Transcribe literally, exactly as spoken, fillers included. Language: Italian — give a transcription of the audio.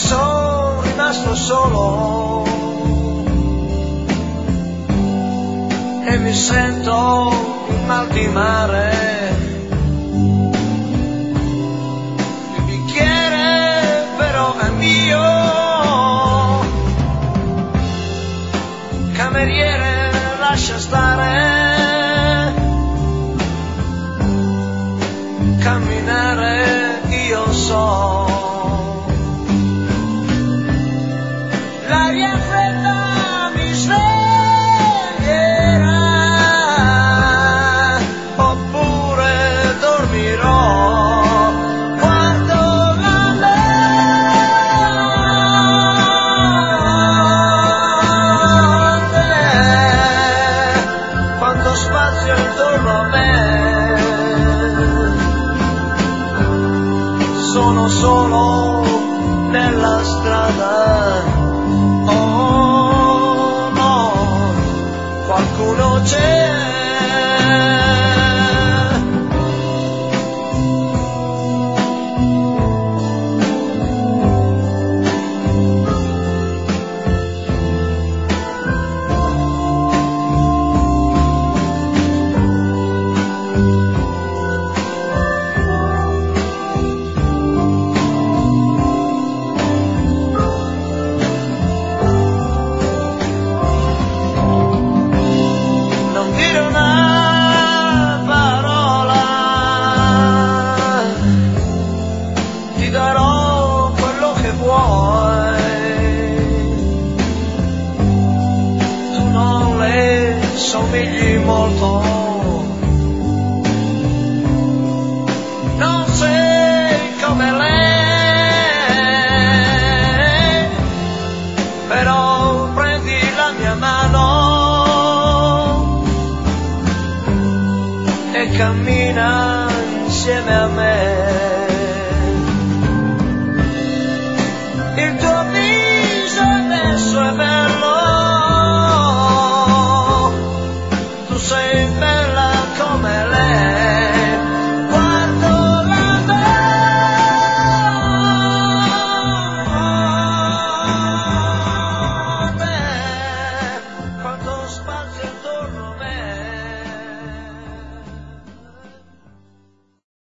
sono rimasto solo e mi sento in mal di mare. Il bicchiere però è mio, cameriere lascia stare, camminare io so. L'aria fredda mi sveglierà, oppure dormirò quando la notte, quando spazio intorno a me, sono solo nella strada. Oh no, qualcuno c'è. Somigli molto, non sei come lei, però prendi la mia mano e cammina insieme a me. Il tuo